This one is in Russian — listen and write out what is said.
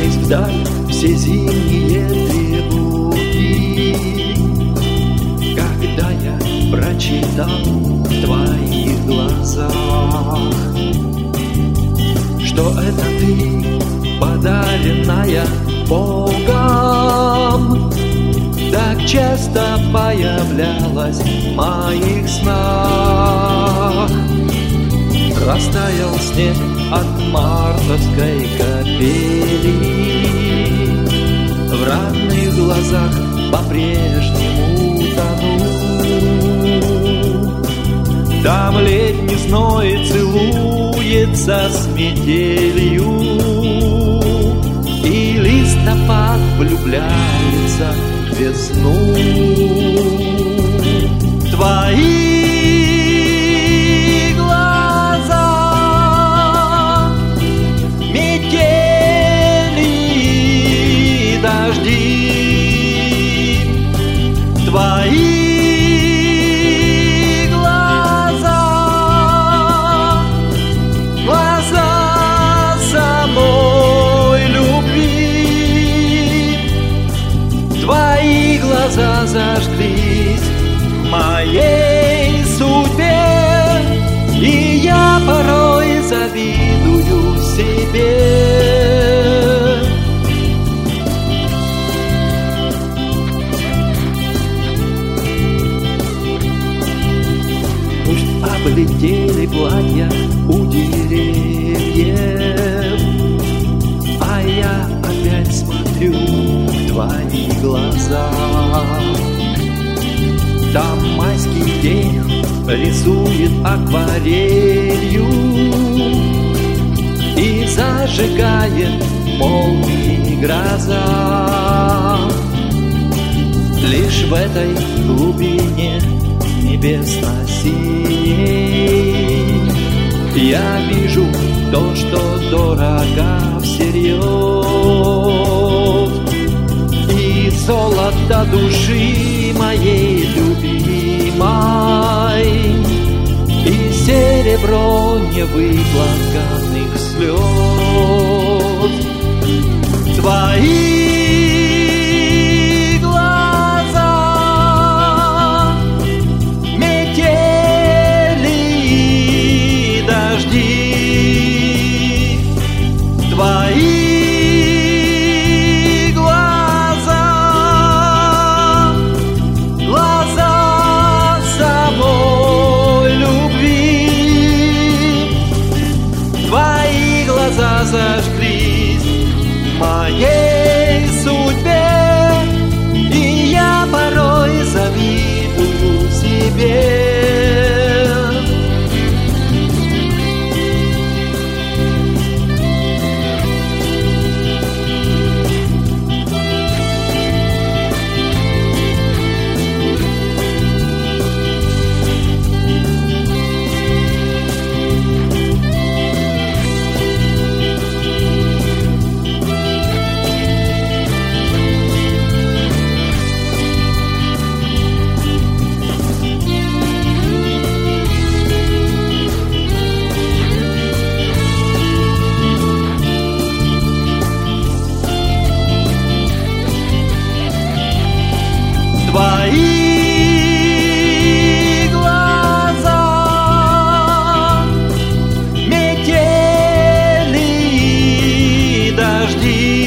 Умчались вдаль все зимние тревоги, когда я прочитал в твоих глазах, что это ты, подаренная Богом, так часто появлялась в моих снах. Растаял снег от мартовской капели, в родных глазах по-прежнему тону. Там летний зной целуется с метелью, и листопад влюбляется в весну. Твои Твои глаза самой любви, Твои глаза зажглись в моей судьбе, и я порой завидую себе. Облетели платья у деревьев, а я опять смотрю в твои глаза. Там майский день рисует акварелью и зажигает молнии гроза. Лишь в этой глубине небесно-синей я вижу то, что дорого всерьез, и золото души моей любимой, и серебро невыплаканных слез. Твои Твои глаза самой любви, Твои глаза зажглись в моей судьбе, и я порой завидую себе. Твои глаза метели и дожди,